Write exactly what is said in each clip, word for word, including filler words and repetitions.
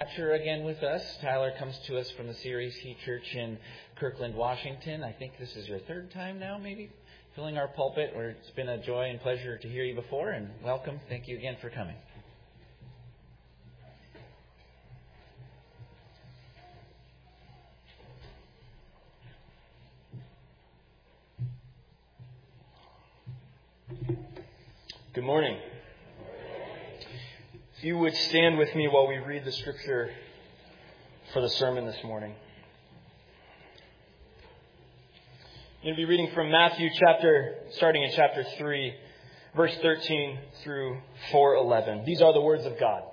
Capture again with us. Tyler comes to us from the series He Church in Kirkland, Washington. I think this is your third time now, maybe, filling our pulpit. Where it's been a joy and pleasure to hear you before, and welcome. Thank you again for coming. Good morning. If you would stand with me while we read the scripture for the sermon this morning. I'm going to be reading from Matthew chapter, starting in chapter three, verse thirteen through four eleven. These are the words of God.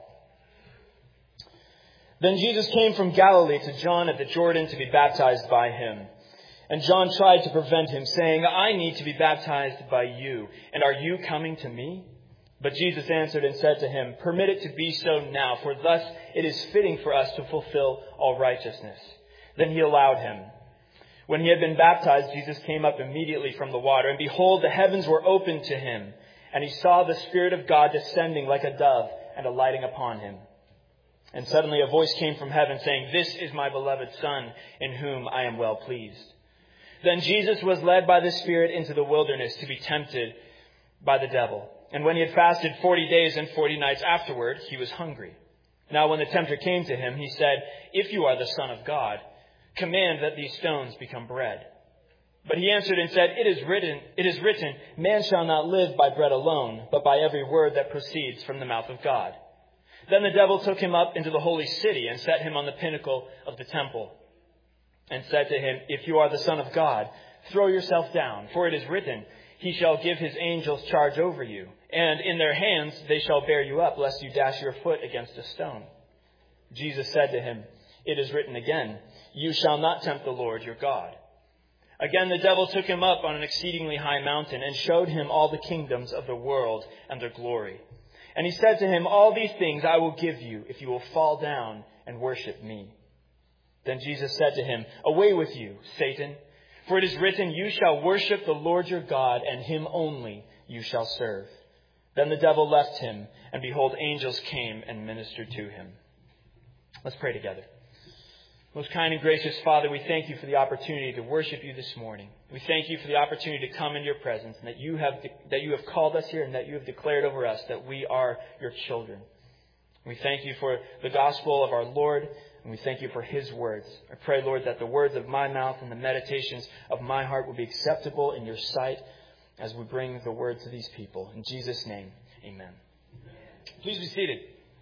Then Jesus came from Galilee to John at the Jordan to be baptized by him. And John tried to prevent him, saying, I need to be baptized by you, and are you coming to me? But Jesus answered and said to him, Permit it to be so now, for thus it is fitting for us to fulfill all righteousness. Then he allowed him. When he had been baptized, Jesus came up immediately from the water, and behold, the heavens were opened to him, and he saw the Spirit of God descending like a dove and alighting upon him. And suddenly a voice came from heaven, saying, This is my beloved Son, in whom I am well pleased. Then Jesus was led by the Spirit into the wilderness to be tempted by the devil. And when he had fasted forty days and forty nights afterward, he was hungry. Now when the tempter came to him, he said, If you are the Son of God, command that these stones become bread. But he answered and said, It is written, it is written, man shall not live by bread alone, but by every word that proceeds from the mouth of God. Then the devil took him up into the holy city and set him on the pinnacle of the temple, and said to him, If you are the Son of God, throw yourself down, for it is written, He shall give his angels charge over you, and in their hands they shall bear you up, lest you dash your foot against a stone. Jesus said to him, It is written again, You shall not tempt the Lord your God. Again the devil took him up on an exceedingly high mountain, and showed him all the kingdoms of the world and their glory. And he said to him, All these things I will give you, if you will fall down and worship me. Then Jesus said to him, Away with you, Satan, for it is written, You shall worship the Lord your God, and him only you shall serve. Then the devil left him, and behold, angels came and ministered to him. Let's pray together. Most kind and gracious Father, we thank you for the opportunity to worship you this morning. We thank you for the opportunity to come into your presence, and that you have that you have called us here, and that you have declared over us that we are your children. We thank you for the gospel of our Lord, and we thank you for his words. I pray, Lord, that the words of my mouth and the meditations of my heart will be acceptable in your sight as we bring the word to these people. In Jesus' name, amen. Please be seated.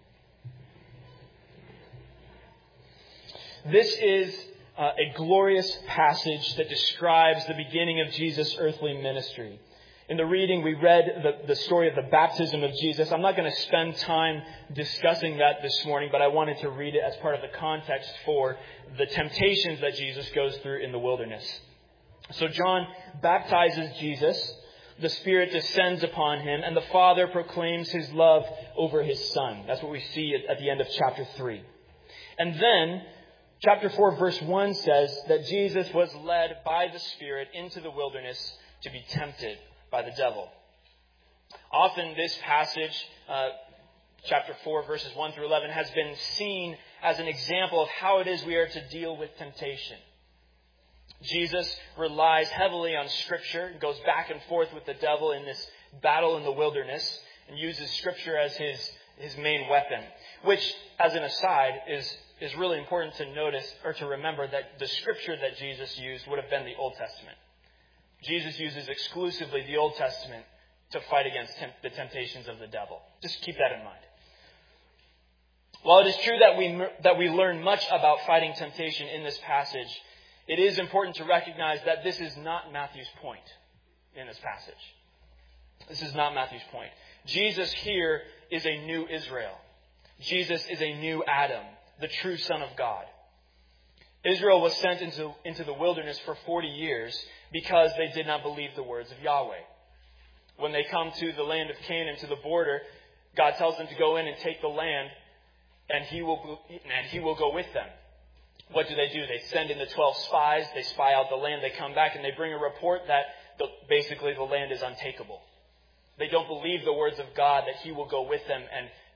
This is uh, a glorious passage that describes the beginning of Jesus' earthly ministry. In the reading, we read the, the story of the baptism of Jesus. I'm not going to spend time discussing that this morning, but I wanted to read it as part of the context for the temptations that Jesus goes through in the wilderness. So John baptizes Jesus. The Spirit descends upon him, and the Father proclaims his love over his Son. That's what we see at, at the end of chapter three. And then chapter four, verse one says that Jesus was led by the Spirit into the wilderness to be tempted by the devil. Often this passage, uh, chapter four, verses one through eleven, has been seen as an example of how it is we are to deal with temptation. Jesus relies heavily on Scripture and goes back and forth with the devil in this battle in the wilderness and uses Scripture as his, his main weapon, which, as an aside, is, is really important to notice or to remember that the Scripture that Jesus used would have been the Old Testament. Jesus uses exclusively the Old Testament to fight against temp- the temptations of the devil. Just keep that in mind. While it is true that we that we learn much about fighting temptation in this passage, it is important to recognize that this is not Matthew's point in this passage. This is not Matthew's point. Jesus here is a new Israel. Jesus is a new Adam, the true Son of God. Israel was sent into, into the wilderness for forty years because they did not believe the words of Yahweh. When they come to the land of Canaan, to the border, God tells them to go in and take the land, and he will, and he will go with them. What do they do? They send in the twelve spies. They spy out the land. They come back and they bring a report that the, basically the land is untakeable. They don't believe the words of God that he will go with them and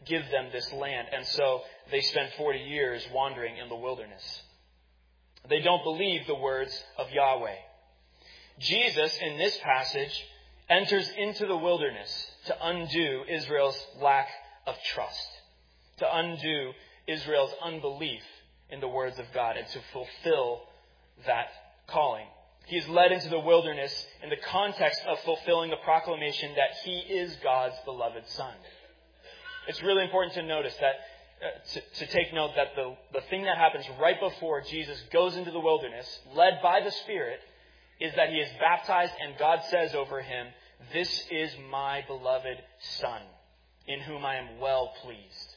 give them this land. And so they spend forty years wandering in the wilderness. They don't believe the words of Yahweh. Jesus, in this passage, enters into the wilderness to undo Israel's lack of trust, to undo Israel's unbelief in the words of God, and to fulfill that calling. He is led into the wilderness in the context of fulfilling the proclamation that he is God's beloved Son. It's really important to notice that, uh, to, to take note that the, the thing that happens right before Jesus goes into the wilderness, led by the Spirit, is that he is baptized and God says over him, "This is my beloved Son, in whom I am well pleased."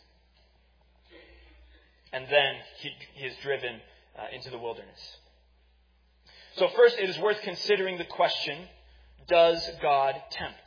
And then he, he is driven uh, into the wilderness. So first, it is worth considering the question, does God tempt?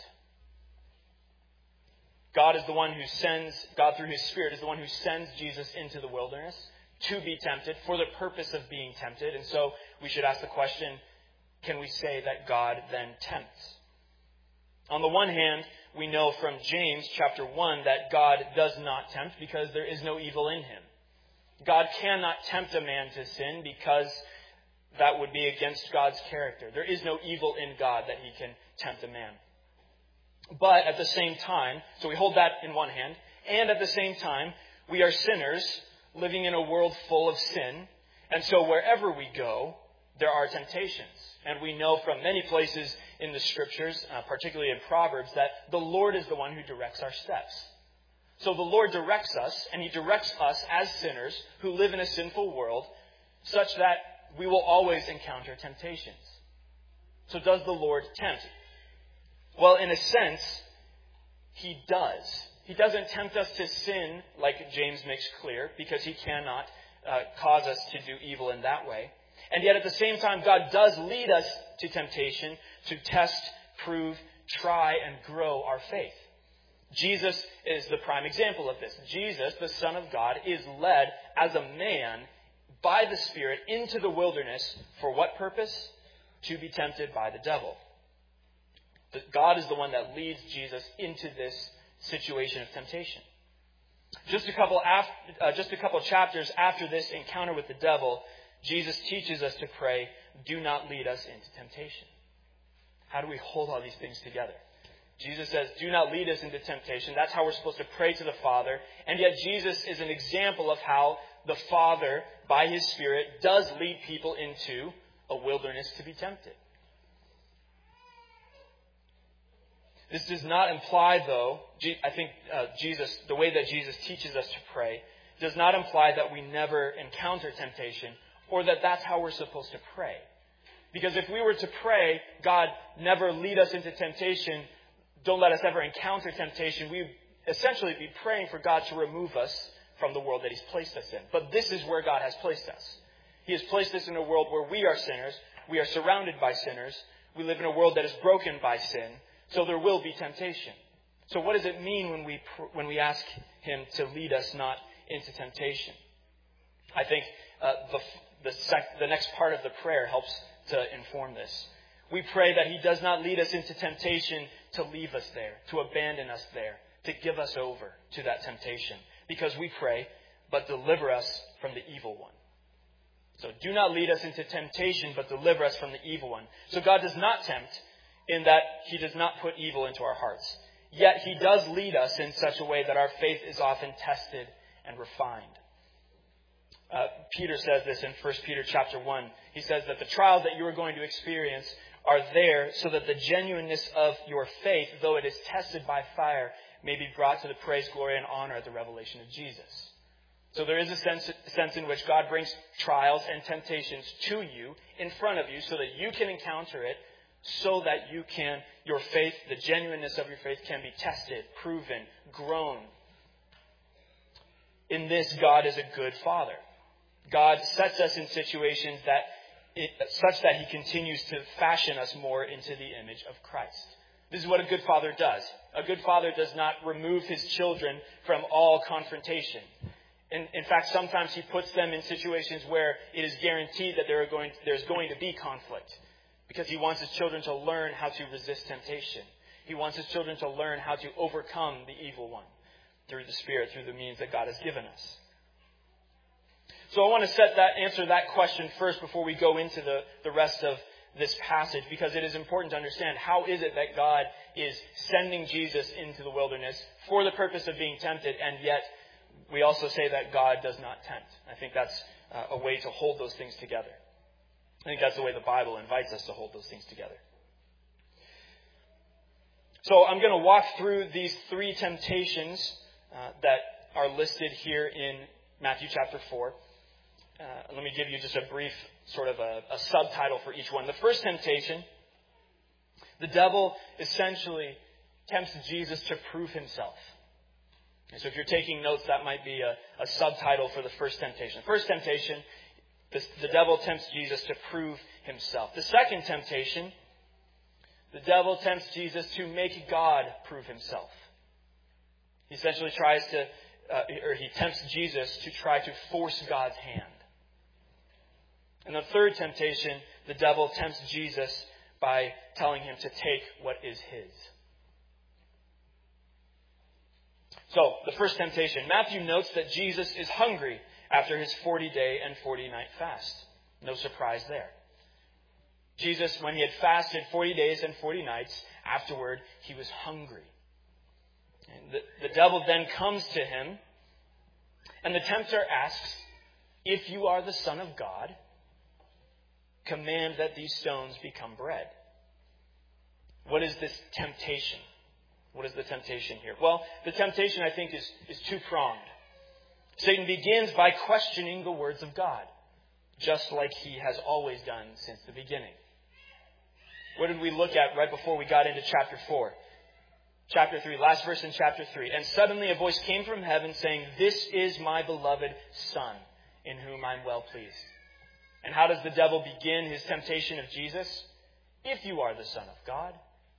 God is the one who sends, God through his Spirit is the one who sends Jesus into the wilderness to be tempted for the purpose of being tempted. And so we should ask the question, can we say that God then tempts? On the one hand, we know from James chapter one that God does not tempt because there is no evil in him. God cannot tempt a man to sin because that would be against God's character. There is no evil in God that he can tempt a man. But at the same time, so we hold that in one hand, and at the same time, we are sinners living in a world full of sin. And so wherever we go, there are temptations. And we know from many places in the Scriptures, uh, particularly in Proverbs, that the Lord is the one who directs our steps. So the Lord directs us, and he directs us as sinners who live in a sinful world, such that we will always encounter temptations. So does the Lord tempt? Well, in a sense, he does. He doesn't tempt us to sin, like James makes clear, because he cannot uh, cause us to do evil in that way. And yet at the same time, God does lead us to temptation to test, prove, try, and grow our faith. Jesus is the prime example of this. Jesus, the Son of God, is led as a man by the Spirit into the wilderness. For what purpose? To be tempted by the devil. God is the one that leads Jesus into this situation of temptation. Just a couple, after, uh, just a couple chapters after this encounter with the devil, Jesus teaches us to pray, "Do not lead us into temptation." How do we hold all these things together? Jesus says, "Do not lead us into temptation." That's how we're supposed to pray to the Father. And yet Jesus is an example of how the Father, by his Spirit, does lead people into a wilderness to be tempted. This does not imply, though, I think uh, Jesus, the way that Jesus teaches us to pray, does not imply that we never encounter temptation or that that's how we're supposed to pray. Because if we were to pray, "God, never lead us into temptation, don't let us ever encounter temptation," we would essentially be praying for God to remove us from the world that he's placed us in. But this is where God has placed us. He has placed us in a world where we are sinners. We are surrounded by sinners. We live in a world that is broken by sin. So there will be temptation. So what does it mean when we when we ask him to lead us not into temptation? I think uh, the the, sec, the next part of the prayer helps to inform this. We pray that he does not lead us into temptation to leave us there, to abandon us there, to give us over to that temptation. Because we pray, "But deliver us from the evil one." So do not lead us into temptation, but deliver us from the evil one. So God does not tempt in that he does not put evil into our hearts. Yet he does lead us in such a way that our faith is often tested and refined. Uh, Peter says this in First Peter chapter one. He says that the trials that you are going to experience are there so that the genuineness of your faith, though it is tested by fire, may be brought to the praise, glory, and honor at the revelation of Jesus. So there is a sense, sense in which God brings trials and temptations to you, in front of you, so that you can encounter it, so that you can, your faith, the genuineness of your faith can be tested, proven, grown. In this, God is a good Father. God sets us in situations that it, such that he continues to fashion us more into the image of Christ. This is what a good father does. A good father does not remove his children from all confrontation. In, in fact, sometimes he puts them in situations where it is guaranteed that there are going, there's going to be conflict, because he wants his children to learn how to resist temptation. He wants his children to learn how to overcome the evil one. through the Spirit, through the means that God has given us. So I want to set that, answer that question first before we go into the, the rest of this passage, because it is important to understand how is it that God is sending Jesus into the wilderness for the purpose of being tempted, and yet we also say that God does not tempt. I think that's uh, a way to hold those things together. I think that's the way the Bible invites us to hold those things together. So I'm going to walk through these three temptations uh, that are listed here in Matthew chapter four. Uh, let me give you just a brief sort of a, a subtitle for each one. The first temptation, the devil essentially tempts Jesus to prove himself. And so if you're taking notes, that might be a, a subtitle for the first temptation. First temptation, the, the devil tempts Jesus to prove himself. The second temptation, the devil tempts Jesus to make God prove himself. He essentially tries to, uh, or he tempts Jesus to try to force God's hand. And the third temptation, the devil tempts Jesus by telling him to take what is his. So, the first temptation. Matthew notes that Jesus is hungry after his forty-day and forty-night fast. No surprise there. Jesus, when he had fasted forty days and forty nights, afterward, he was hungry. And the, the devil then comes to him, and the tempter asks, "If you are the Son of God, command that these stones become bread." What is this temptation? What is the temptation here? Well, the temptation, I think, is, is two-pronged. Satan begins by questioning the words of God, just like he has always done since the beginning. What did we look at right before we got into chapter four? Chapter three, last verse in chapter three. And suddenly a voice came from heaven saying, "This is my beloved Son, in whom I'm well pleased." And how does the devil begin his temptation of Jesus? If you are the Son of God.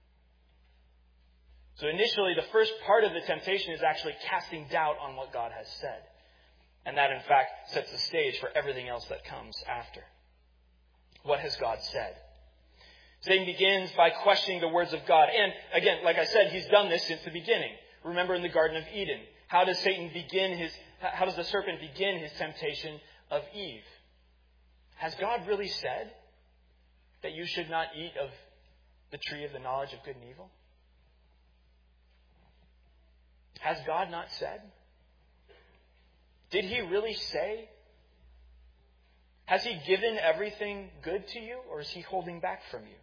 So initially, the first part of the temptation is actually casting doubt on what God has said. And that, in fact, sets the stage for everything else that comes after. What has God said? Satan begins by questioning the words of God. And again, like I said, he's done this since the beginning. Remember in the Garden of Eden. How does Satan begin his, how does the serpent begin his temptation of Eve? Has God really said that you should not eat of the tree of the knowledge of good and evil? Has God not said? Did he really say? Has he given everything good to you, or is he holding back from you?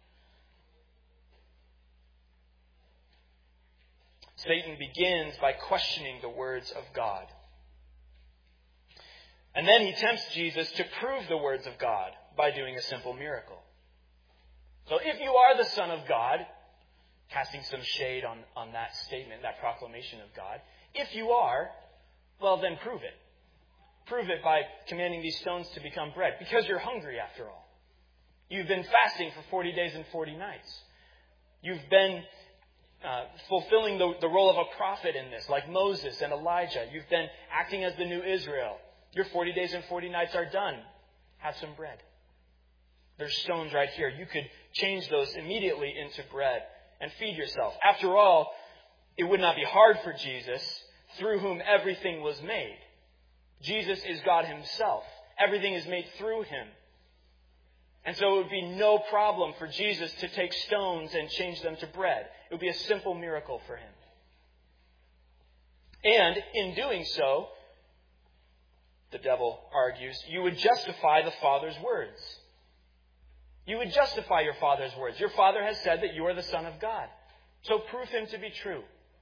Satan begins by questioning the words of God. And then he tempts Jesus to prove the words of God by doing a simple miracle. So if you are the Son of God, casting some shade on, on that statement, that proclamation of God, if you are, well then prove it. Prove it by commanding these stones to become bread, because you're hungry after all. You've been fasting for forty days and forty nights. You've been uh, fulfilling the, the role of a prophet in this, like Moses and Elijah. You've been acting as the new Israel. Your forty days and forty nights are done. Have some bread. There's stones right here. You could change those immediately into bread and feed yourself. After all, it would not be hard for Jesus, through whom everything was made. Jesus is God himself. Everything is made through him. And so it would be no problem for Jesus to take stones and change them to bread. It would be a simple miracle for him. And in doing so, the devil argues, you would justify the Father's words. You would justify your Father's words. Your Father has said that you are the Son of God. So prove him to be true.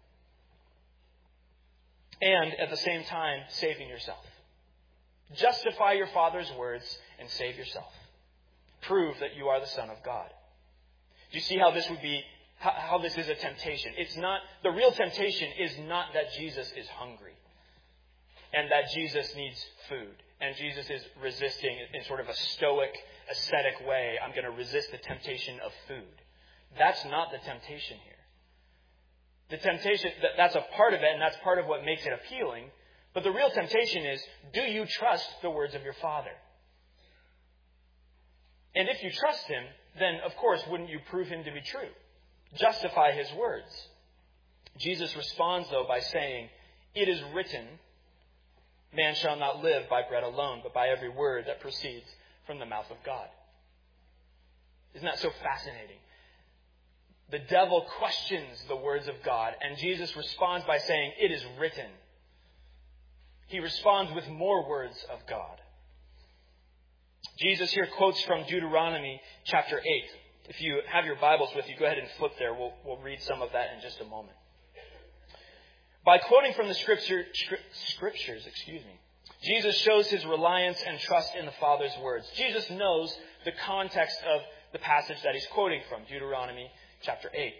And at the same time, saving yourself. Justify your Father's words and save yourself. Prove that you are the Son of God. Do you see how this would be, how, how this is a temptation? It's not, the real temptation is not that Jesus is hungry and that Jesus needs food and Jesus is resisting in sort of a stoic, ascetic way. I'm going to resist the temptation of food. That's not the temptation here. The temptation, that's a part of it, and that's part of what makes it appealing. But the real temptation is, do you trust the words of your Father? And if you trust him, then, of course, wouldn't you prove him to be true? Justify his words. Jesus responds, though, by saying, It is written, man shall not live by bread alone, but by every word that proceeds from the mouth of God. Isn't that so fascinating? The devil questions the words of God, and Jesus responds by saying, it is written. He responds with more words of God. Jesus here quotes from Deuteronomy chapter eight. If you have your Bibles with you, go ahead and flip there. We'll, we'll read some of that in just a moment. By quoting from the scripture, scriptures, excuse me, Jesus shows his reliance and trust in the Father's words. Jesus knows the context of the passage that he's quoting from, Deuteronomy chapter eight.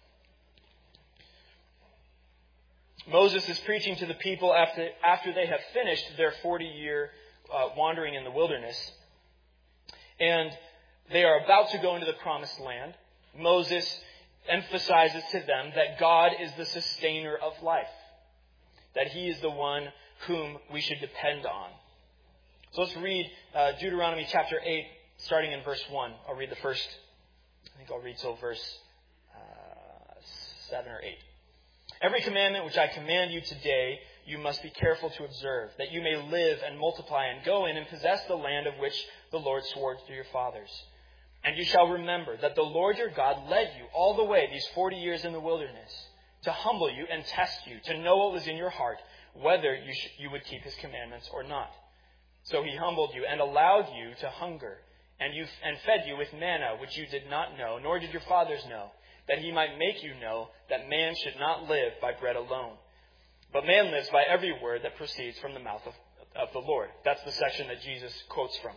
Moses is preaching to the people after, after they have finished their forty-year uh, wandering in the wilderness. And they are about to go into the promised land. Moses emphasizes to them that God is the sustainer of life, that he is the one whom we should depend on. So let's read uh, Deuteronomy chapter eight, starting in verse one. I'll read the first, I think I'll read till verse uh, seven or eight. Every commandment which I command you today, you must be careful to observe, that you may live and multiply and go in and possess the land of which the Lord swore to your fathers. And you shall remember that the Lord your God led you all the way these forty years in the wilderness to humble you and test you, to know what was in your heart, whether you, sh- you would keep his commandments or not. So he humbled you and allowed you to hunger, and you and fed you with manna, which you did not know, nor did your fathers know, that he might make you know that man should not live by bread alone, but man lives by every word that proceeds from the mouth of, of the Lord. That's the section that Jesus quotes from.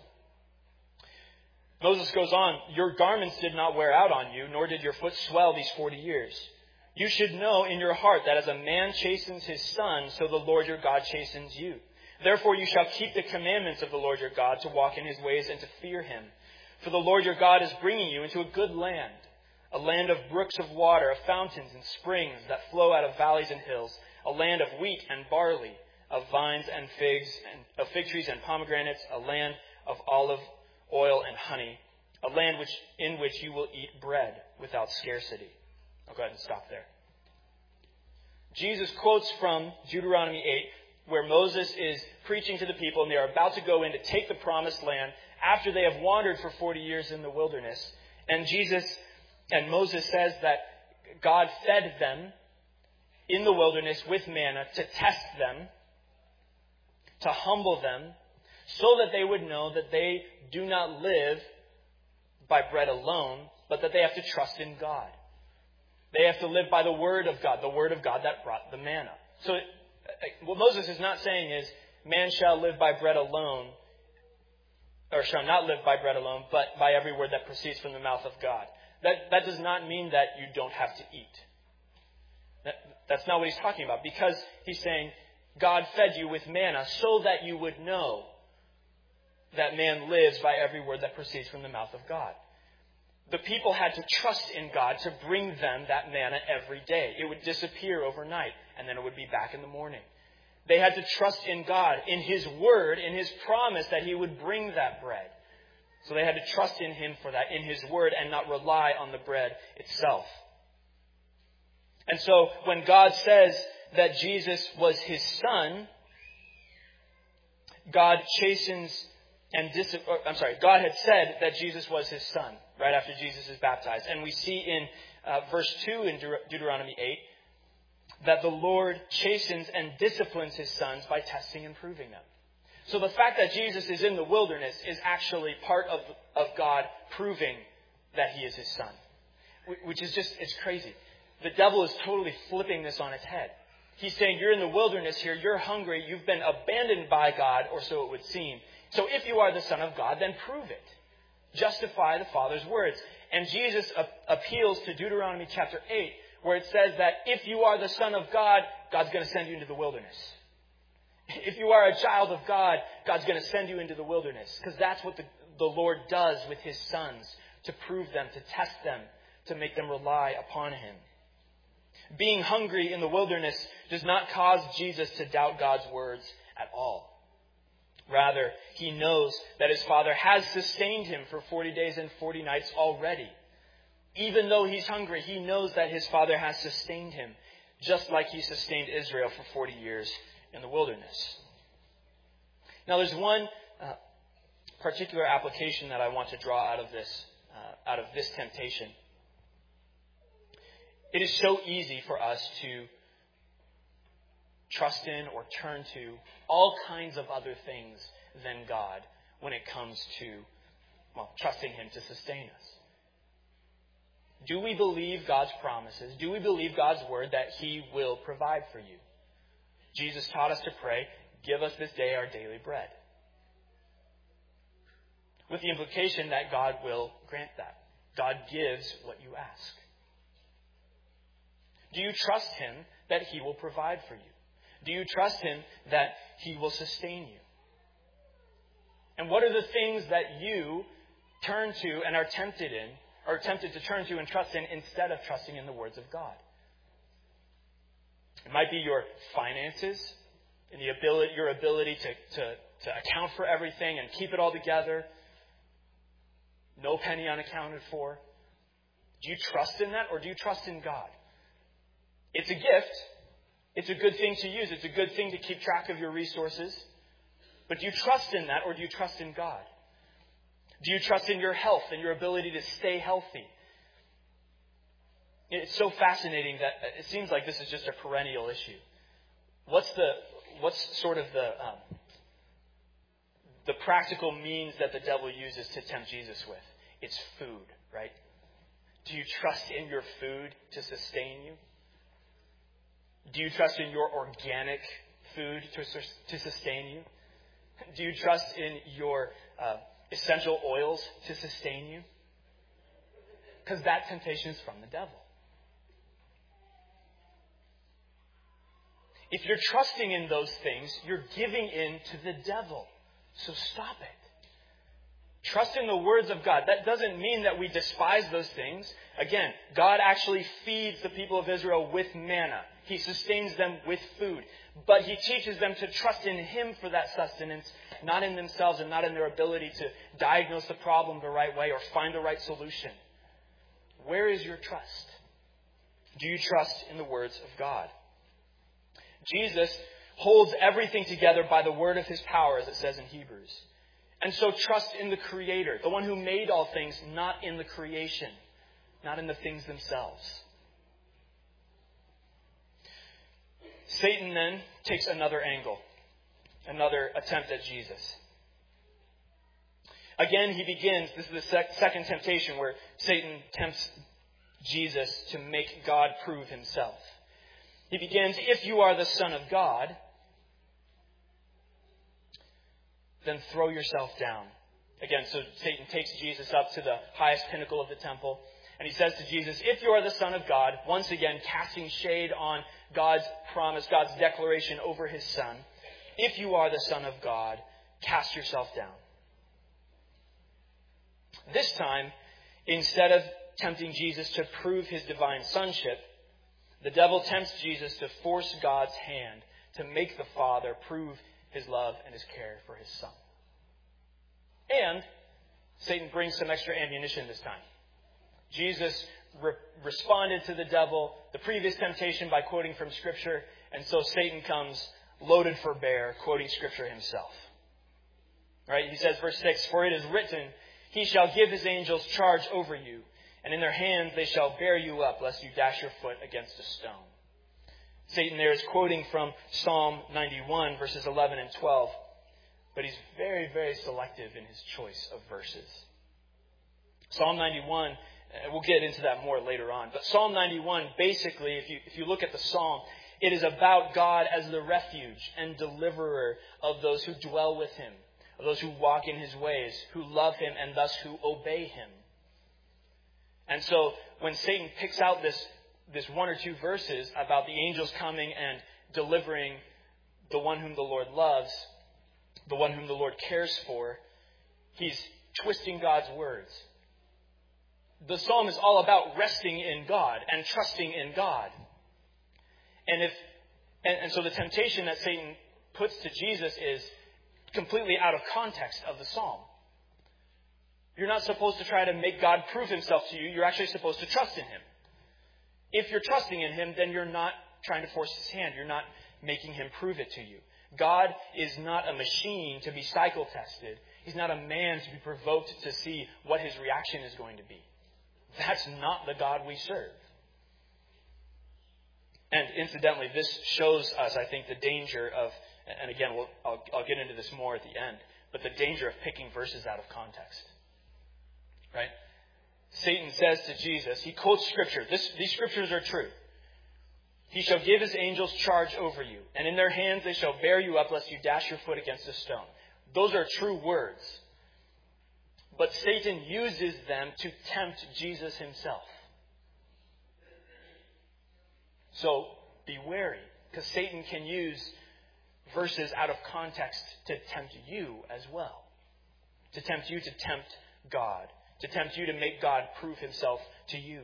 Moses goes on, your garments did not wear out on you, nor did your foot swell these forty years. You should know in your heart that as a man chastens his son, so the Lord your God chastens you. Therefore you shall keep the commandments of the Lord your God to walk in his ways and to fear him. For the Lord your God is bringing you into a good land, a land of brooks of water, of fountains and springs that flow out of valleys and hills, a land of wheat and barley, of vines and figs, and of fig trees and pomegranates, a land of olive oil and honey, a land which in which you will eat bread without scarcity. I'll go ahead and stop there. Jesus quotes from Deuteronomy eight, where Moses is preaching to the people, and they are about to go in to take the promised land after they have wandered for forty years in the wilderness. And Jesus and Moses says that God fed them in the wilderness with manna to test them, to humble them, so that they would know that they do not live by bread alone, but that they have to trust in God. They have to live by the word of God, the word of God that brought the manna. So what Moses is not saying is, man shall live by bread alone, or shall not live by bread alone, but by every word that proceeds from the mouth of God. That, that does not mean that you don't have to eat. That, that's not what he's talking about, because he's saying, God fed you with manna so that you would know that man lives by every word that proceeds from the mouth of God. The people had to trust in God to bring them that manna every day. It would disappear overnight, and then it would be back in the morning. They had to trust in God, in his word, in his promise that he would bring that bread. So they had to trust in him for that, in his word, and not rely on the bread itself. And so when God says that Jesus was his son, God chastens and dis- or, I'm sorry, God had said that Jesus was his son right after Jesus is baptized. And we see in uh, verse two in Deut- Deuteronomy eight that the Lord chastens and disciplines his sons by testing and proving them. So the fact that Jesus is in the wilderness is actually part of, of God proving that he is his son. Which is just, it's crazy. The devil is totally flipping this on its head. He's saying, you're in the wilderness here, you're hungry, you've been abandoned by God, or so it would seem. So if you are the Son of God, then prove it. Justify the Father's words. And Jesus a- appeals to Deuteronomy chapter eight, where it says that if you are the Son of God, God's going to send you into the wilderness. If you are a child of God, God's going to send you into the wilderness. Because that's what the, the Lord does with his sons, to prove them, to test them, to make them rely upon him. Being hungry in the wilderness does not cause Jesus to doubt God's words at all. Rather, he knows that his Father has sustained him for forty days and forty nights already. Even though he's hungry, he knows that his Father has sustained him. just like he sustained Israel for forty years in the wilderness. Now, there's one uh, particular application that I want to draw out of this, uh, out of this temptation. It is so easy for us to trust in or turn to all kinds of other things than God when it comes to, well, trusting Him to sustain us. Do we believe God's promises? Do we believe God's word that He will provide for you? Jesus taught us to pray, give us this day our daily bread. With the implication that God will grant that. God gives what you ask. Do you trust Him that He will provide for you? Do you trust Him that He will sustain you? And what are the things that you turn to and are tempted in, or tempted to turn to and trust in instead of trusting in the words of God? It might be your finances and the ability, your ability to, to, to account for everything and keep it all together. No penny unaccounted for. Do you trust in that, or do you trust in God? It's a gift. It's a good thing to use. It's a good thing to keep track of your resources. But do you trust in that, or do you trust in God? Do you trust in your health and your ability to stay healthy? It's so fascinating that it seems like this is just a perennial issue. What's the what's sort of the um, the practical means that the devil uses to tempt Jesus with? It's food, right? Do you trust in your food to sustain you? Do you trust in your organic food to, to sustain you? Do you trust in your uh, essential oils to sustain you? Because that temptation is from the devil. If you're trusting in those things, you're giving in to the devil. So stop it. Trust in the words of God. That doesn't mean that we despise those things. Again, God actually feeds the people of Israel with manna. He sustains them with food. But He teaches them to trust in Him for that sustenance, not in themselves and not in their ability to diagnose the problem the right way or find the right solution. Where is your trust? Do you trust in the words of God? Jesus holds everything together by the word of His power, as it says in Hebrews. And so trust in the Creator, the one who made all things, not in the creation, not in the things themselves. Satan then takes another angle, another attempt at Jesus. Again, he begins, this is the sec- second temptation where Satan tempts Jesus to make God prove Himself. He begins, if you are the Son of God, then throw yourself down. Again, so Satan takes Jesus up to the highest pinnacle of the temple. And he says to Jesus, if you are the Son of God, once again casting shade on God's promise, God's declaration over His Son. If you are the Son of God, cast yourself down. This time, instead of tempting Jesus to prove His divine sonship, the devil tempts Jesus to force God's hand to make the Father prove His love and His care for His Son. And Satan brings some extra ammunition this time. Jesus re- responded to the devil, the previous temptation, by quoting from Scripture. And so Satan comes loaded for bear, quoting Scripture himself. Right? He says, verse six, for it is written, He shall give His angels charge over you, and in their hands they shall bear you up, lest you dash your foot against a stone. Satan there is quoting from Psalm ninety-one, verses eleven and twelve. But he's very, very selective in his choice of verses. Psalm ninety-one, we'll get into that more later on. But Psalm ninety-one, basically, if you, if you look at the psalm, it is about God as the refuge and deliverer of those who dwell with Him, of those who walk in His ways, who love Him, and thus who obey Him. And so when Satan picks out this, this one or two verses about the angels coming and delivering the one whom the Lord loves, the one whom the Lord cares for, he's twisting God's words. The psalm is all about resting in God and trusting in God. And if and, and so the temptation that Satan puts to Jesus is completely out of context of the psalm. You're not supposed to try to make God prove Himself to you. You're actually supposed to trust in Him. If you're trusting in Him, then you're not trying to force his hand. You're not making him prove it to you. God is not a machine to be cycle tested. He's not a man to be provoked to see what his reaction is going to be. That's not the God we serve. And incidentally, this shows us, I think, the danger of, and again, we'll, I'll, I'll get into this more at the end, but the danger of picking verses out of context. Right? Satan says to Jesus, he quotes Scripture. This, these Scriptures are true. He shall give his angels charge over you, and in their hands they shall bear you up, lest you dash your foot against a stone. Those are true words. But Satan uses them to tempt Jesus himself. So be wary, because Satan can use verses out of context to tempt you as well. To tempt you to tempt God. To tempt you to make God prove himself to you.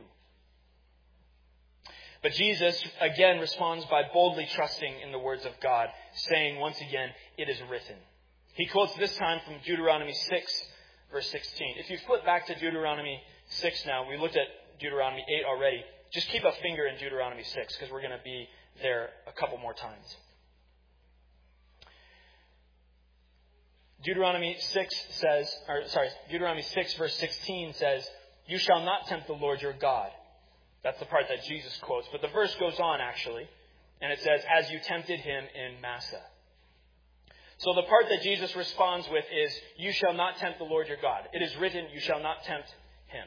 But Jesus, again, responds by boldly trusting in the words of God, saying once again, it is written. He quotes this time from Deuteronomy six, verse sixteen. If you flip back to Deuteronomy six now, we looked at Deuteronomy eight already. Just keep a finger in Deuteronomy six, because we're going to be there a couple more times. Deuteronomy six says, or sorry, Deuteronomy six, verse sixteen says, you shall not tempt the Lord your God. That's the part that Jesus quotes. But the verse goes on, actually, and it says, as you tempted him in Massah. So the part that Jesus responds with is, you shall not tempt the Lord your God. It is written, you shall not tempt him.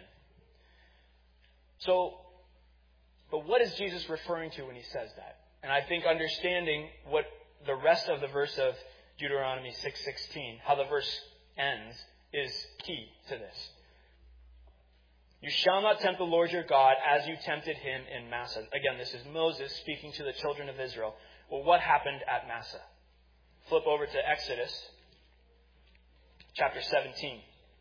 So, but what is Jesus referring to when he says that? And I think understanding what the rest of the verse of Deuteronomy six sixteen, how the verse ends, is key to this. You shall not tempt the Lord your God as you tempted him in Massah. Again, this is Moses speaking to the children of Israel. Well, what happened at Massah? Flip over to Exodus chapter seventeen,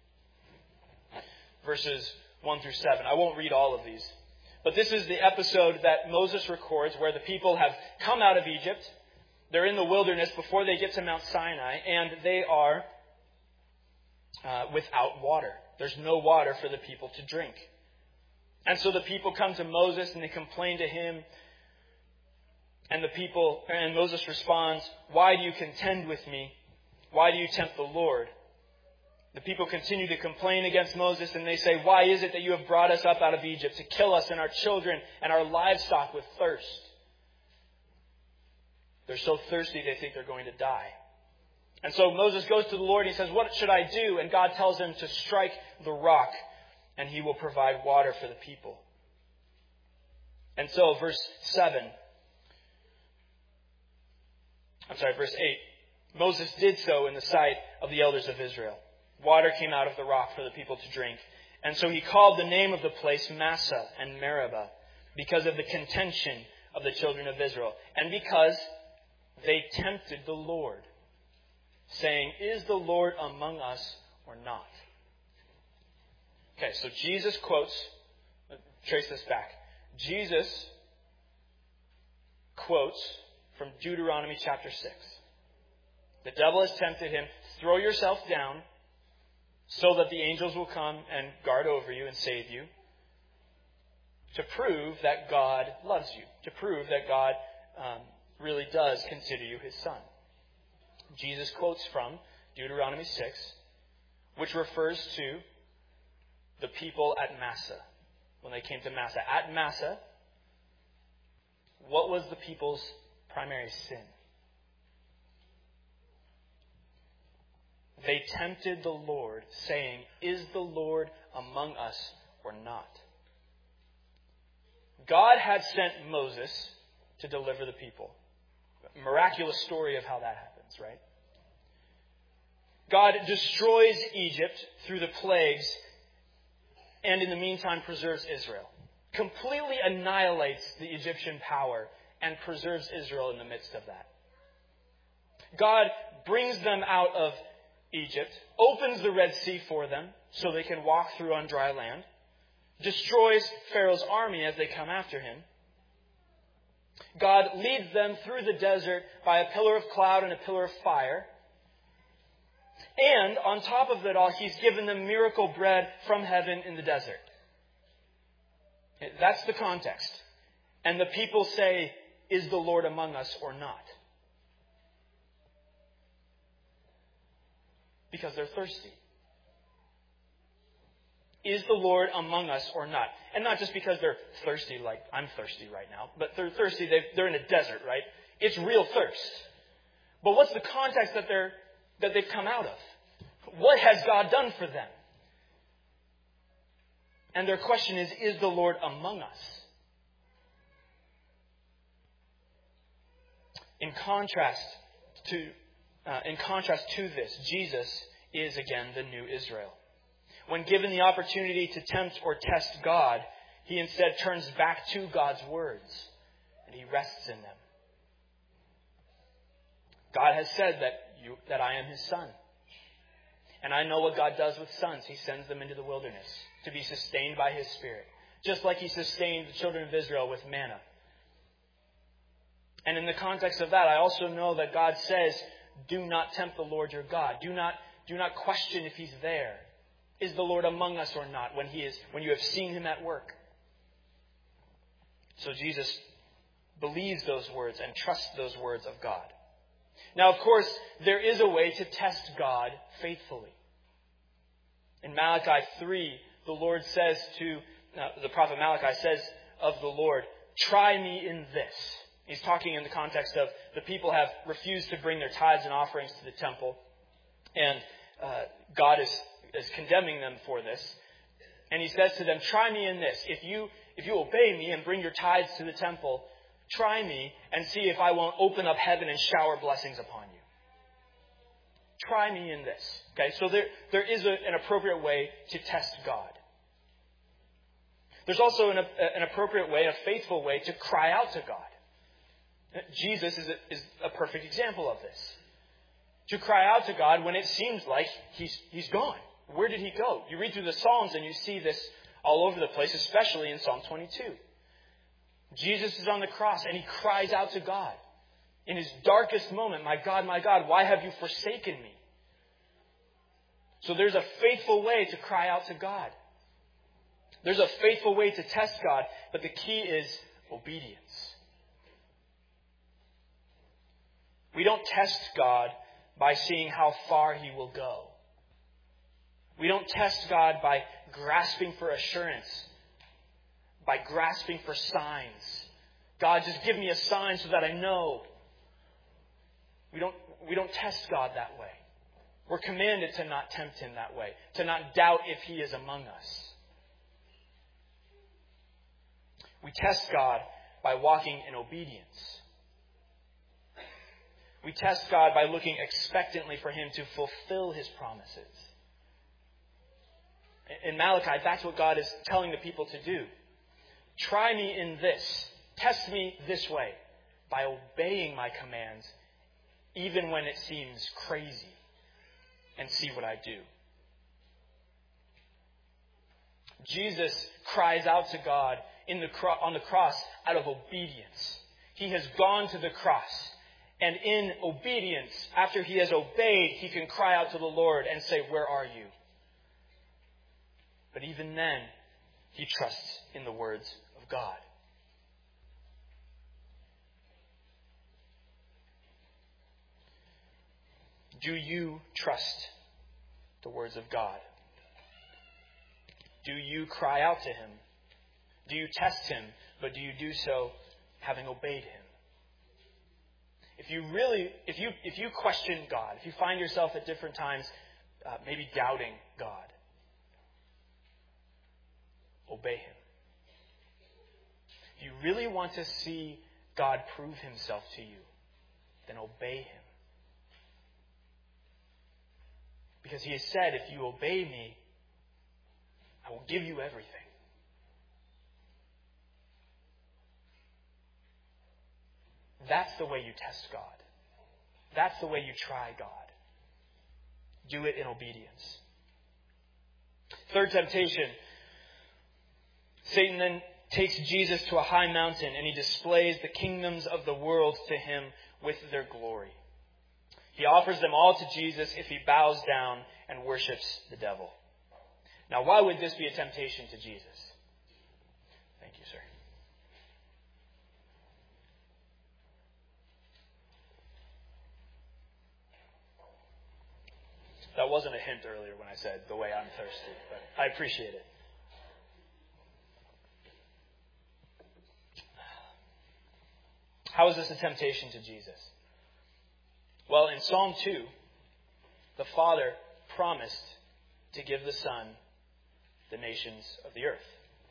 verses one through seven. I won't read all of these. But this is the episode that Moses records where the people have come out of Egypt. They're in the wilderness before they get to Mount Sinai, and they are uh, without water. There's no water for the people to drink. And so the people come to Moses and they complain to him. And the people, and Moses responds, why do you contend with me? Why do you tempt the Lord? The people continue to complain against Moses, and they say, why is it that you have brought us up out of Egypt to kill us and our children and our livestock with thirst? They're so thirsty they think they're going to die. And so Moses goes to the Lord and he says, what should I do? And God tells him to strike the rock and he will provide water for the people. And so verse seven, I'm sorry, verse eight, Moses did so in the sight of the elders of Israel. Water came out of the rock for the people to drink. And so he called the name of the place Massah and Meribah because of the contention of the children of Israel. And because they tempted the Lord, saying, is the Lord among us or not? Okay, so Jesus quotes, trace this back. Jesus quotes from Deuteronomy chapter six. The devil has tempted him, throw yourself down so that the angels will come and guard over you and save you, to prove that God loves you, to prove that God um, really does consider you his son. Jesus quotes from Deuteronomy six, which refers to the people at Massah, when they came to Massah. At Massah, what was the people's primary sin? They tempted the Lord, saying, is the Lord among us or not? God had sent Moses to deliver the people. Miraculous story of how that happens, right? God destroys Egypt through the plagues and in the meantime preserves Israel. Completely annihilates the Egyptian power and preserves Israel in the midst of that. God brings them out of Egypt, opens the Red Sea for them so they can walk through on dry land, destroys Pharaoh's army as they come after him. God leads them through the desert by a pillar of cloud and a pillar of fire. And on top of it all, he's given them miracle bread from heaven in the desert. That's the context. And the people say, is the Lord among us or not? Because they're thirsty. Is the Lord among us or not? And not just because they're thirsty like I'm thirsty right now, but they're thirsty, they're in a desert, right? It's real thirst. But what's the context that they're that they've come out of? What has God done for them? And their question is, is the Lord among us? In contrast to uh, in contrast to this, Jesus is again the new Israel. When given the opportunity to tempt or test God, he instead turns back to God's words and he rests in them. God has said that you, that I am his son. And I know what God does with sons. He sends them into the wilderness to be sustained by his Spirit. Just like he sustained the children of Israel with manna. And in the context of that, I also know that God says, do not tempt the Lord your God. Do not, do not question if he's there. Is the Lord among us or not when he is, when you have seen him at work? So Jesus believes those words and trusts those words of God. Now, of course, there is a way to test God faithfully. In Malachi three, the Lord says to, uh, the prophet Malachi says of the Lord, try me in this. He's talking in the context of the people have refused to bring their tithes and offerings to the temple. And uh, God is, is condemning them for this. And he says to them, try me in this. If you, if you obey me and bring your tithes to the temple, try me and see if I won't open up heaven and shower blessings upon you. Try me in this. Okay, so there, there is a, an appropriate way to test God. There's also an, an appropriate way, a faithful way to cry out to God. Jesus is a, is a perfect example of this. To cry out to God when it seems like he's, he's gone. Where did he go? You read through the Psalms and you see this all over the place, especially in Psalm twenty-two. Jesus is on the cross and he cries out to God. In his darkest moment, my God, my God, why have you forsaken me? So there's a faithful way to cry out to God. There's a faithful way to test God, but the key is obedience. We don't test God by seeing how far he will go. We don't test God by grasping for assurance, by grasping for signs. God, just give me a sign so that I know. We don't, we don't test God that way. We're commanded to not tempt him that way, to not doubt if he is among us. We test God by walking in obedience. We test God by looking expectantly for him to fulfill his promises. In Malachi, that's what God is telling the people to do. Try me in this. Test me this way. By obeying my commands, even when it seems crazy. And see what I do. Jesus cries out to God in the cro- on the cross out of obedience. He has gone to the cross. And in obedience, after he has obeyed, he can cry out to the Lord and say, where are you? But even then, he trusts in the words of God. Do you trust the words of God? Do you cry out to him? Do you test him, but do you do so having obeyed him? If you really, if you if you question God, if you find yourself at different times uh, maybe doubting God, obey him. If you really want to see God prove himself to you, then obey him. Because he has said, if you obey me, I will give you everything. That's the way you test God. That's the way you try God. Do it in obedience. Third temptation. Satan then takes Jesus to a high mountain and he displays the kingdoms of the world to him with their glory. He offers them all to Jesus if he bows down and worships the devil. Now, why would this be a temptation to Jesus? Thank you, sir. That wasn't a hint earlier when I said the way I'm thirsty, but I appreciate it. How is this a temptation to Jesus? Well, in Psalm two, the Father promised to give the Son the nations of the earth.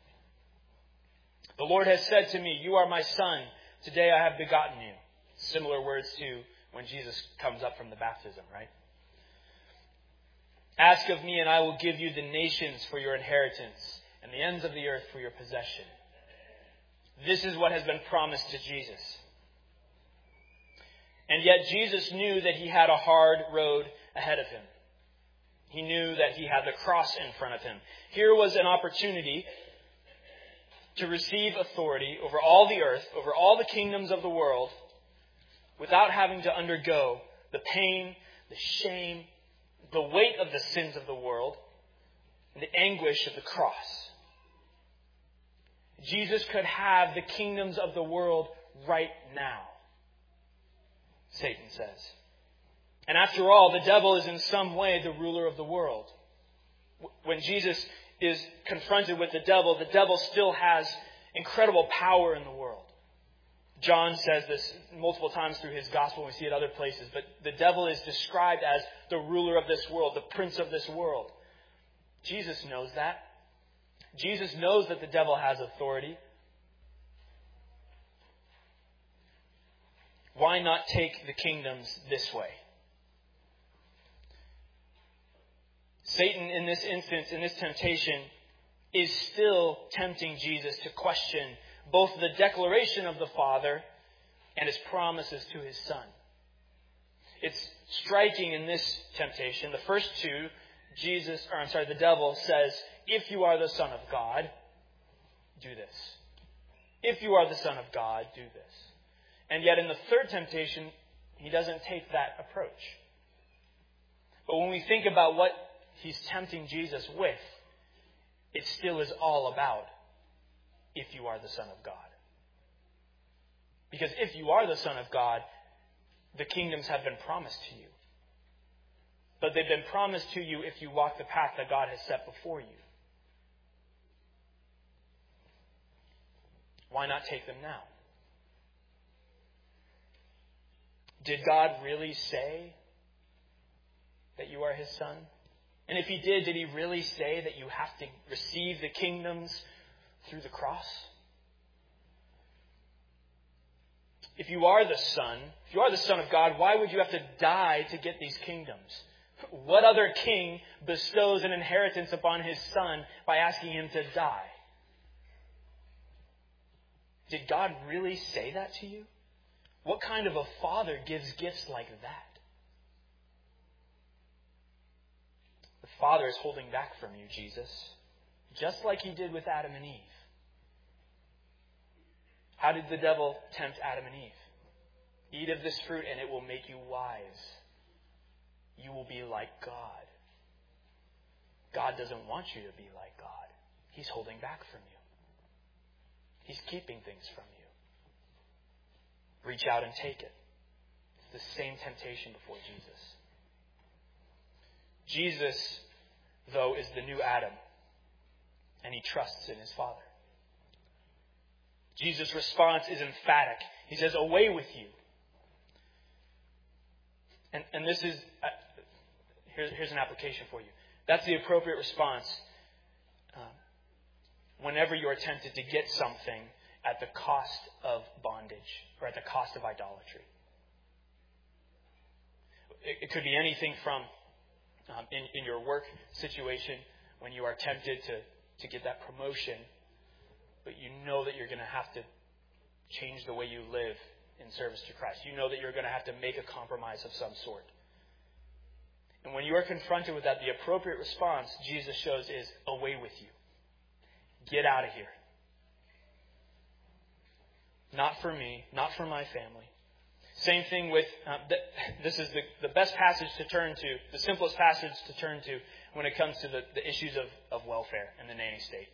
The Lord has said to me, "You are my Son. Today I have begotten you." Similar words to when Jesus comes up from the baptism, right? "Ask of me, and I will give you the nations for your inheritance, and the ends of the earth for your possession." This is what has been promised to Jesus. And yet Jesus knew that he had a hard road ahead of him. He knew that he had the cross in front of him. Here was an opportunity to receive authority over all the earth, over all the kingdoms of the world, without having to undergo the pain, the shame, the weight of the sins of the world, and the anguish of the cross. Jesus could have the kingdoms of the world right now, Satan says. And after all, the devil is in some way the ruler of the world. When Jesus is confronted with the devil, the devil still has incredible power in the world. John says this multiple times through his gospel. We see it other places. But the devil is described as the ruler of this world, the prince of this world. Jesus knows that. Jesus knows that the devil has authority. Why not take the kingdoms this way? Satan, in this instance, in this temptation, is still tempting Jesus to question both the declaration of the Father and his promises to his Son. It's striking in this temptation. The first two, Jesus, or I'm sorry, the devil says, "If you are the Son of God, do this. If you are the Son of God, do this." And yet in the third temptation, he doesn't take that approach. But when we think about what he's tempting Jesus with, it still is all about if you are the Son of God. Because if you are the Son of God, the kingdoms have been promised to you. But they've been promised to you if you walk the path that God has set before you. Why not take them now? Did God really say that you are his Son? And if he did, did he really say that you have to receive the kingdoms through the cross? If you are the Son, if you are the Son of God, why would you have to die to get these kingdoms? What other king bestows an inheritance upon his Son by asking him to die? Did God really say that to you? What kind of a father gives gifts like that? The Father is holding back from you, Jesus, just like he did with Adam and Eve. How did the devil tempt Adam and Eve? Eat of this fruit and it will make you wise. You will be like God. God doesn't want you to be like God. He's holding back from you. He's keeping things from you. Reach out and take it. It's the same temptation before Jesus. Jesus, though, is the new Adam, and he trusts in his Father. Jesus' response is emphatic. He says, "Away with you." And, and this is, uh, here's, here's an application for you. That's the appropriate response um, whenever you are tempted to get something at the cost of bondage or at the cost of idolatry. It, it could be anything from um, in, in your work situation when you are tempted to, to get that promotion, but you know that you're going to have to change the way you live in service to Christ. You know that you're going to have to make a compromise of some sort. And when you are confronted with that, the appropriate response Jesus shows is, "Away with you. Get out of here. Not for me, not for my family." Same thing with, uh, the, this is the, the best passage to turn to, the simplest passage to turn to when it comes to the, the issues of, of welfare and the nanny state.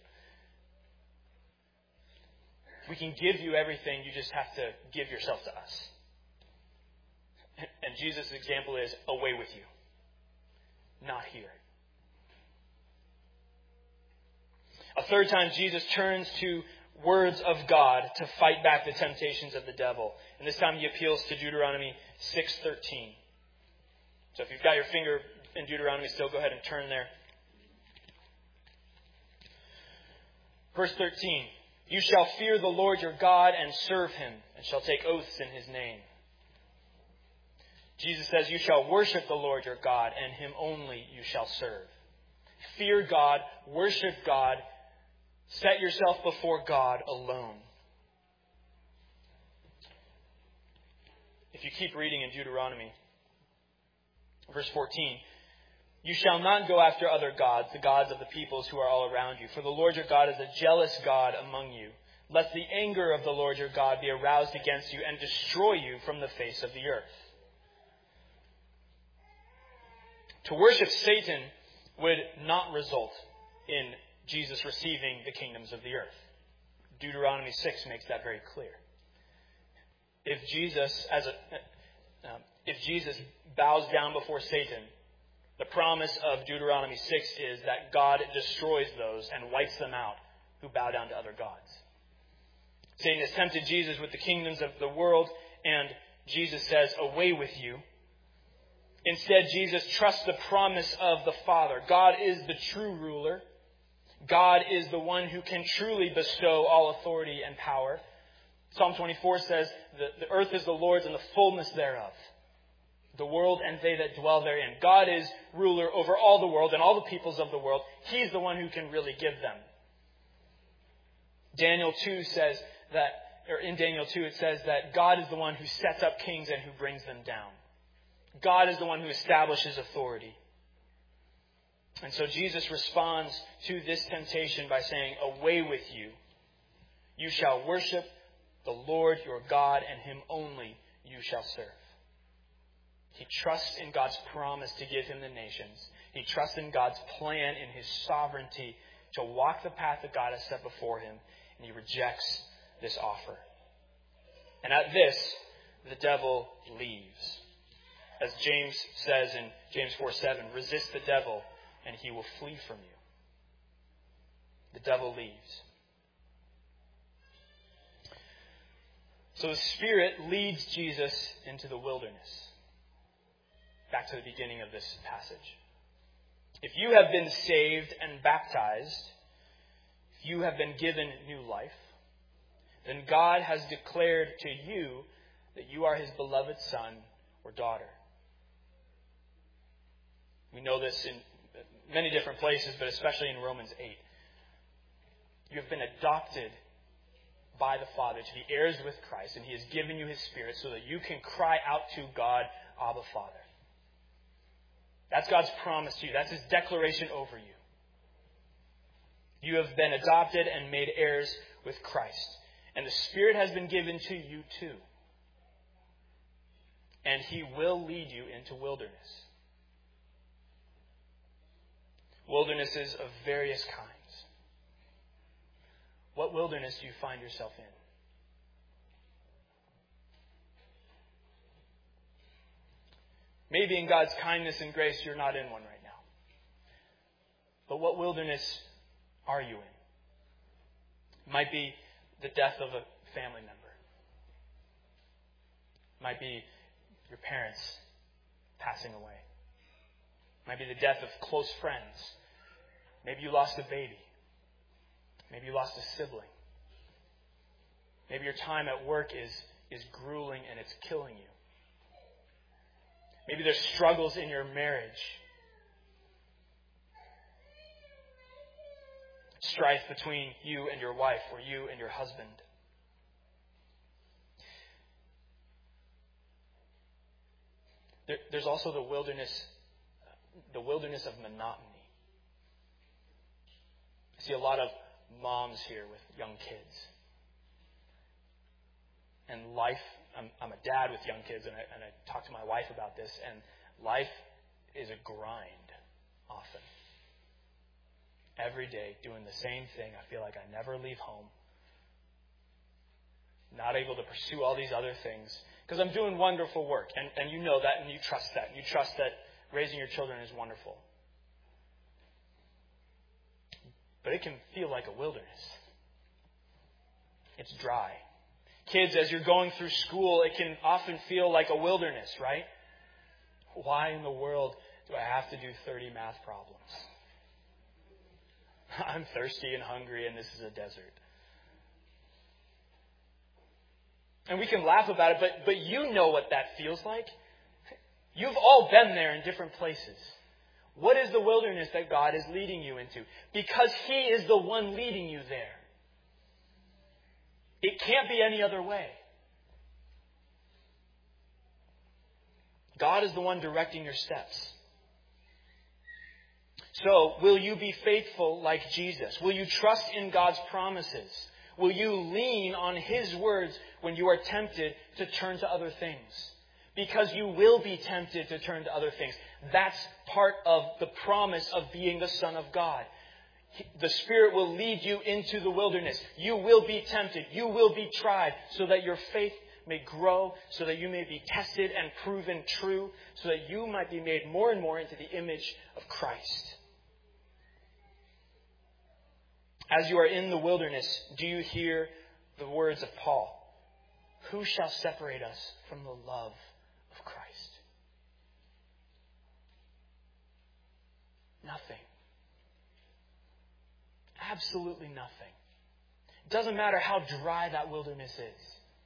We can give you everything, you just have to give yourself to us. And Jesus' example is, "Away with you. not here. A third time, Jesus turns to words of God to fight back the temptations of the devil. And this time he appeals to Deuteronomy six thirteen. So if you've got your finger in Deuteronomy still, go ahead and turn there. Verse thirteen. You shall fear the Lord your God and serve him, and shall take oaths in his name. Jesus says, you shall worship the Lord your God, and him only you shall serve. Fear God, worship God, set yourself before God alone. If you keep reading in Deuteronomy, verse fourteen, you shall not go after other gods, the gods of the peoples who are all around you. For the Lord your God is a jealous God among you. Lest the anger of the Lord your God be aroused against you and destroy you from the face of the earth. To worship Satan would not result in Jesus receiving the kingdoms of the earth. Deuteronomy six makes that very clear. If Jesus, as a, um, if Jesus bows down before Satan, the promise of Deuteronomy six is that God destroys those and wipes them out who bow down to other gods. Satan has tempted Jesus with the kingdoms of the world, and Jesus says, away with you. Instead, Jesus trusts the promise of the Father. God is the true ruler. God is the one who can truly bestow all authority and power. Psalm twenty-four says, the, the earth is the Lord's and the fullness thereof, the world and they that dwell therein. God is ruler over all the world and all the peoples of the world. He's the one who can really give them. Daniel two says that, or in Daniel two it says that God is the one who sets up kings and who brings them down. God is the one who establishes authority. And so Jesus responds to this temptation by saying, away with you. You shall worship the Lord your God, and him only you shall serve. He trusts in God's promise to give him the nations. He trusts in God's plan in his sovereignty to walk the path that God has set before him. And he rejects this offer. And at this, the devil leaves. As James says in James four seven, resist the devil and he will flee from you. The devil leaves. So the Spirit leads Jesus into the wilderness. Back to the beginning of this passage. If you have been saved and baptized, if you have been given new life, then God has declared to you that you are his beloved son or daughter. We know this in many different places, but especially in Romans eight. You have been adopted by the Father to be heirs with Christ, and he has given you his Spirit so that you can cry out to God, Abba, Father. That's God's promise to you. That's his declaration over you. You have been adopted and made heirs with Christ. And the Spirit has been given to you too. And he will lead you into wilderness. Wildernesses of various kinds. What wilderness do you find yourself in? Maybe in God's kindness and grace you're not in one right now. But what wilderness are you in? It might be the death of a family member. It might be your parents passing away. It might be the death of close friends. Maybe you lost a baby. Maybe you lost a sibling. Maybe your time at work is, is grueling and it's killing you. Maybe there's struggles in your marriage. Strife between you and your wife or you and your husband. There, there's also the wilderness, the wilderness of monotony. I see a lot of moms here with young kids. And life, I'm, I'm a dad with young kids, and I, and I talk to my wife about this, and life is a grind often. Every day doing the same thing. I feel like I never leave home. Not able to pursue all these other things. Because I'm doing wonderful work, and, and you know that, and you trust that. You trust that raising your children is wonderful. but it can feel like a wilderness. It's dry. Kids, as you're going through school, it can often feel like a wilderness, right? Why in the world do I have to do thirty math problems? I'm thirsty and hungry, and this is a desert. And we can laugh about it, but, but you know what that feels like. You've all been there in different places. What is the wilderness that God is leading you into? Because He is the one leading you there. It can't be any other way. God is the one directing your steps. So, will you be faithful like Jesus? Will you trust in God's promises? Will you lean on His words when you are tempted to turn to other things? Because you will be tempted to turn to other things. That's part of the promise of being the Son of God. The Spirit will lead you into the wilderness. You will be tempted. You will be tried so that your faith may grow, so that you may be tested and proven true, so that you might be made more and more into the image of Christ. As you are in the wilderness, do you hear the words of Paul? Who shall separate us from the love of Christ? Nothing. Absolutely nothing. It doesn't matter how dry that wilderness is.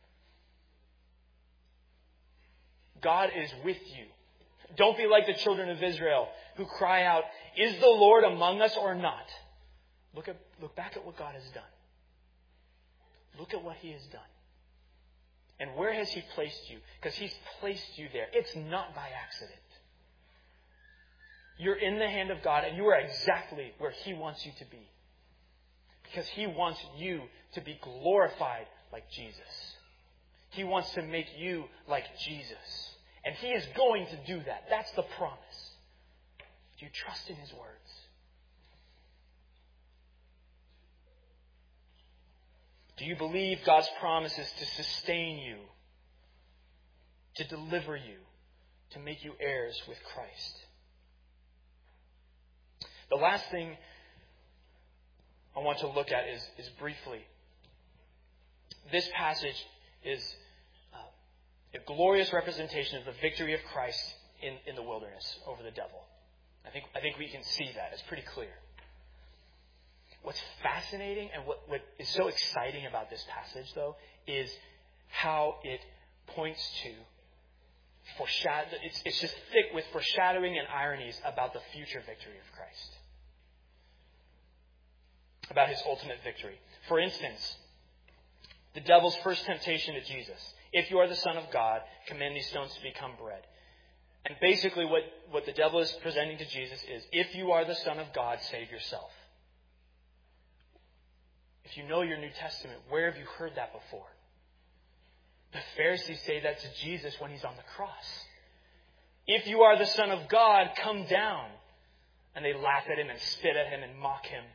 God is with you. Don't be like the children of Israel who cry out, "Is the Lord among us or not?" Look at, look back at what God has done. Look at what He has done. And where has He placed you? Because He's placed you there. It's not by accident. You're in the hand of God and you are exactly where He wants you to be. Because He wants you to be glorified like Jesus. He wants to make you like Jesus. And He is going to do that. That's the promise. Do you trust in His words? Do you believe God's promises to sustain you, to deliver you, to make you heirs with Christ? The last thing I want to look at is, is briefly, this passage is uh, a glorious representation of the victory of Christ in, in the wilderness over the devil. I think, I think we can see that. It's pretty clear. What's fascinating and what, what is so exciting about this passage, though, is how it points to foreshadow. It's, it's just thick with foreshadowing and ironies about the future victory of Christ, about His ultimate victory. For instance, the devil's first temptation to Jesus: "If you are the Son of God, command these stones to become bread." And basically, what, what the devil is presenting to Jesus is, if you are the Son of God, save yourself. If you know your New Testament, where have you heard that before? The Pharisees say that to Jesus when He's on the cross. If you are the Son of God, come down. And they laugh at Him and spit at Him and mock Him.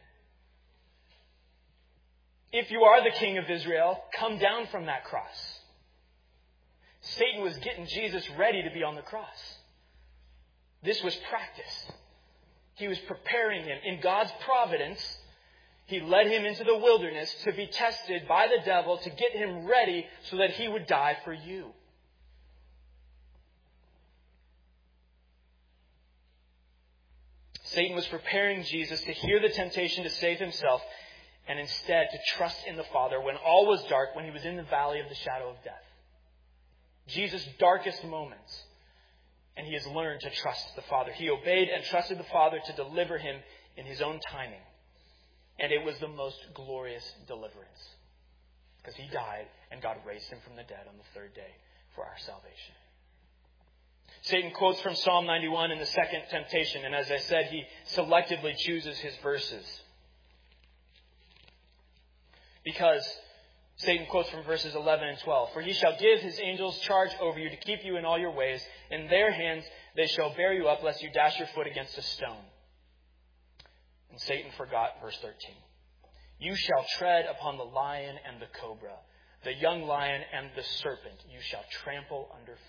If you are the King of Israel, come down from that cross. Satan was getting Jesus ready to be on the cross. This was practice. He was preparing Him. In God's providence, He led Him into the wilderness to be tested by the devil to get Him ready so that He would die for you. Satan was preparing Jesus to hear the temptation to save Himself and instead to trust in the Father when all was dark, when He was in the valley of the shadow of death. Jesus' darkest moments. And He has learned to trust the Father. He obeyed and trusted the Father to deliver Him in His own timing. And it was the most glorious deliverance. Because He died and God raised Him from the dead on the third day for our salvation. Satan quotes from Psalm ninety-one in the second temptation. And as I said, he selectively chooses his verses. Because Satan quotes from verses eleven and twelve. "For He shall give His angels charge over you to keep you in all your ways. In their hands they shall bear you up, lest you dash your foot against a stone." And Satan forgot verse thirteen. "You shall tread upon the lion and the cobra, the young lion and the serpent you shall trample underfoot."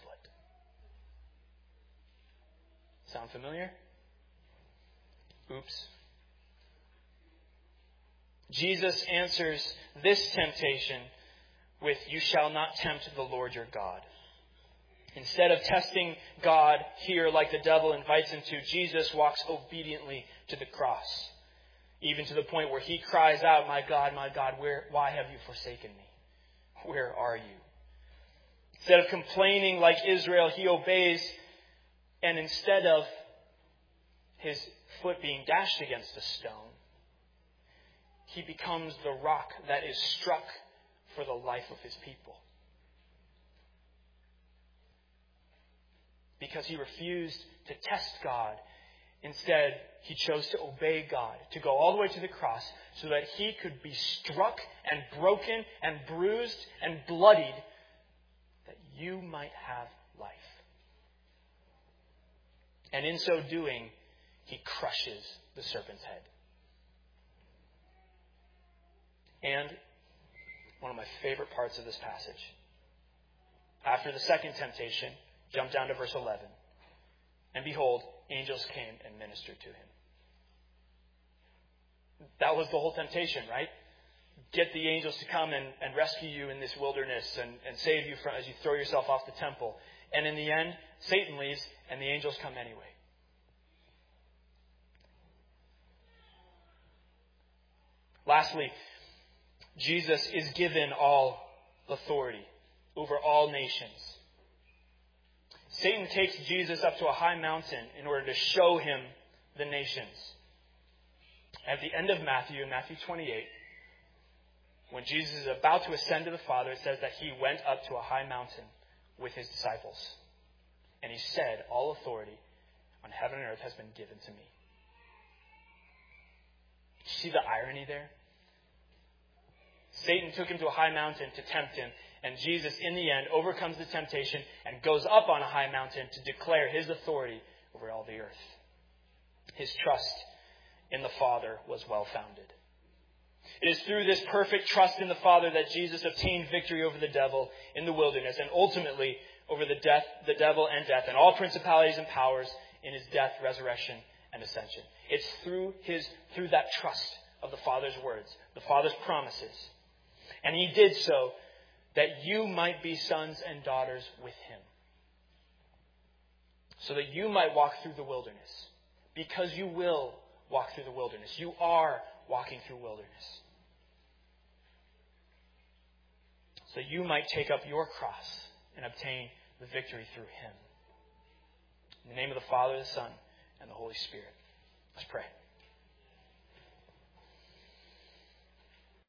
Sound familiar? Oops. Jesus answers this temptation with, "You shall not tempt the Lord your God." Instead of testing God here like the devil invites him to, Jesus walks obediently to the cross, even to the point where he cries out, "My God, my God, where, why have you forsaken me? Where are you?" Instead of complaining like Israel, he obeys, and instead of his foot being dashed against a stone, he becomes the rock that is struck for the life of his people. Because he refused to test God. Instead, he chose to obey God, to go all the way to the cross so that he could be struck and broken and bruised and bloodied, that you might have life. And in so doing, he crushes the serpent's head. And one of my favorite parts of this passage, after the second temptation, jump down to verse eleven. "And behold, angels came and ministered to him." That was the whole temptation, right? Get the angels to come and, and rescue you in this wilderness and, and save you from as you throw yourself off the temple. And in the end, Satan leaves and the angels come anyway. Lastly, Jesus is given all authority over all nations. Satan takes Jesus up to a high mountain in order to show him the nations. At the end of Matthew, in Matthew twenty-eight, when Jesus is about to ascend to the Father, it says that he went up to a high mountain with his disciples. And he said, "All authority on heaven and earth has been given to me." You see the irony there? Satan took him to a high mountain to tempt him, and Jesus, in the end, overcomes the temptation and goes up on a high mountain to declare his authority over all the earth. His trust in the Father was well-founded. It is through this perfect trust in the Father that Jesus obtained victory over the devil in the wilderness, and ultimately over the death, the devil and death, and all principalities and powers in his death, resurrection, and ascension. It's through his, through that trust of the Father's words, the Father's promises. And he did so that you might be sons and daughters with him. So that you might walk through the wilderness. Because you will walk through the wilderness. You are walking through wilderness. So you might take up your cross and obtain the victory through him. In the name of the Father, the Son, and the Holy Spirit. Let's pray.